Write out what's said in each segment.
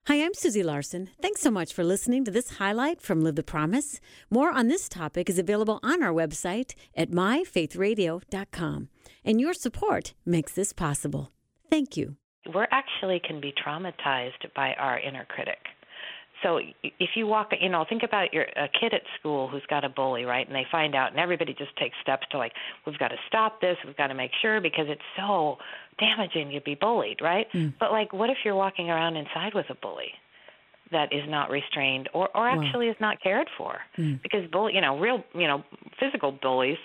Hi, I'm Susie Larson. Thanks so much for listening to this highlight from Live the Promise. More on this topic is available on our website at myfaithradio.com. And your support makes this possible. Thank you. We actually can be traumatized by our inner critic. So if you walk, think about a kid at school who's got a bully, right? And they find out, and everybody just takes steps to we've got to stop this, we've got to make sure, because it's so damaging to be bullied, right? But what if you're walking around inside with a bully that is not restrained or actually is not cared for? Because real physical bullies,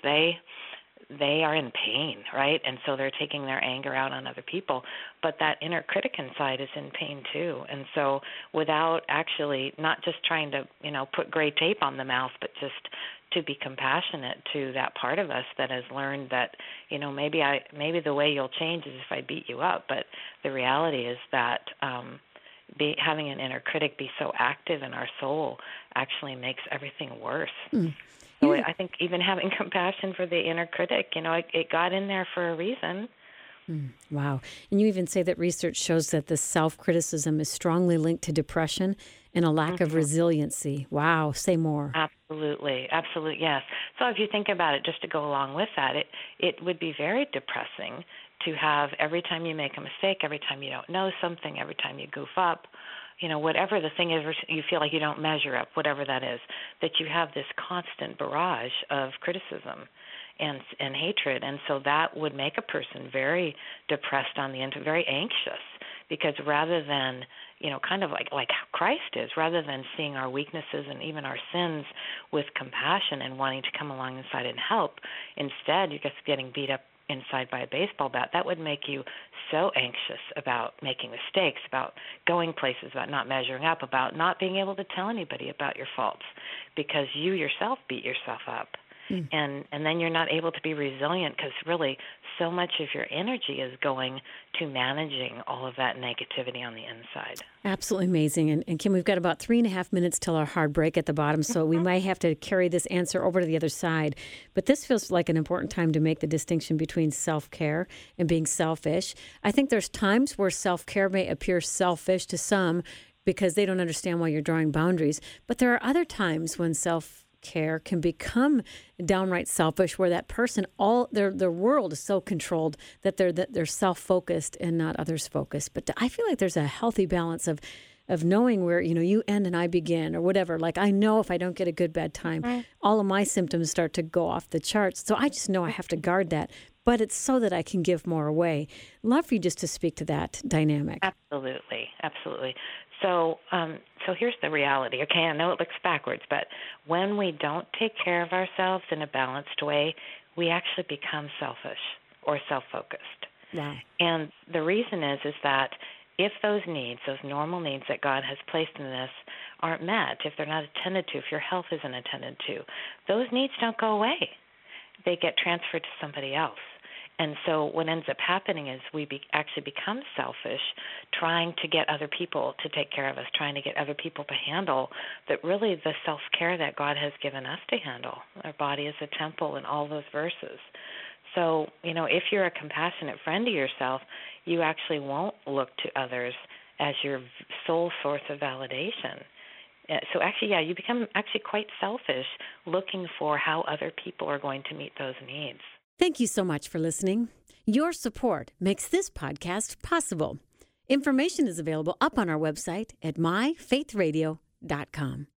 they are in pain, right? And so they're taking their anger out on other people. But that inner critic inside is in pain too. And so without actually not just trying to, put gray tape on the mouth, but just to be compassionate to that part of us that has learned that, maybe the way you'll change is if I beat you up. But the reality is that having an inner critic be so active in our soul actually makes everything worse. So I think even having compassion for the inner critic, it got in there for a reason. Wow. And you even say that research shows that the self-criticism is strongly linked to depression and a lack of resiliency. Wow. Say more. Absolutely. Absolutely, yes. So if you think about it, just to go along with that, it would be very depressing to have every time you make a mistake, every time you don't know something, every time you goof up, whatever the thing is, you feel like you don't measure up, whatever that is, that you have this constant barrage of criticism and hatred. And so that would make a person very depressed on the inside, very anxious, because rather than, kind of like Christ is, rather than seeing our weaknesses and even our sins with compassion and wanting to come along inside and help, instead you're just getting beat up inside by a baseball bat. That would make you so anxious about making mistakes, about going places, about not measuring up, about not being able to tell anybody about your faults because you yourself beat yourself up. And then you're not able to be resilient because really so much of your energy is going to managing all of that negativity on the inside. Absolutely amazing. And Kim, we've got about 3.5 minutes till our hard break at the bottom, so we might have to carry this answer over to the other side. But this feels like an important time to make the distinction between self-care and being selfish. I think there's times where self-care may appear selfish to some because they don't understand why you're drawing boundaries. But there are other times when self-care can become downright selfish, where that person, all their world is so controlled that they're self-focused and not others focused. But I feel like there's a healthy balance of knowing where you end and I begin, or whatever. Like, I know if I don't get a good bad time, all of my symptoms start to go off the charts. So I just know I have to guard that. But it's so that I can give more away. Love for you just to speak to that dynamic. Absolutely, absolutely. So here's the reality. Okay, I know it looks backwards, but when we don't take care of ourselves in a balanced way, we actually become selfish or self-focused. Wow. And the reason is that if those needs, those normal needs that God has placed in us aren't met, if they're not attended to, if your health isn't attended to, those needs don't go away. They get transferred to somebody else. And so what ends up happening is we actually become selfish, trying to get other people to take care of us, trying to get other people to handle that really the self-care that God has given us to handle. Our body is a temple and all those verses. So, if you're a compassionate friend to yourself, you actually won't look to others as your sole source of validation. So actually, you become actually quite selfish looking for how other people are going to meet those needs. Thank you so much for listening. Your support makes this podcast possible. Information is available up on our website at myfaithradio.com.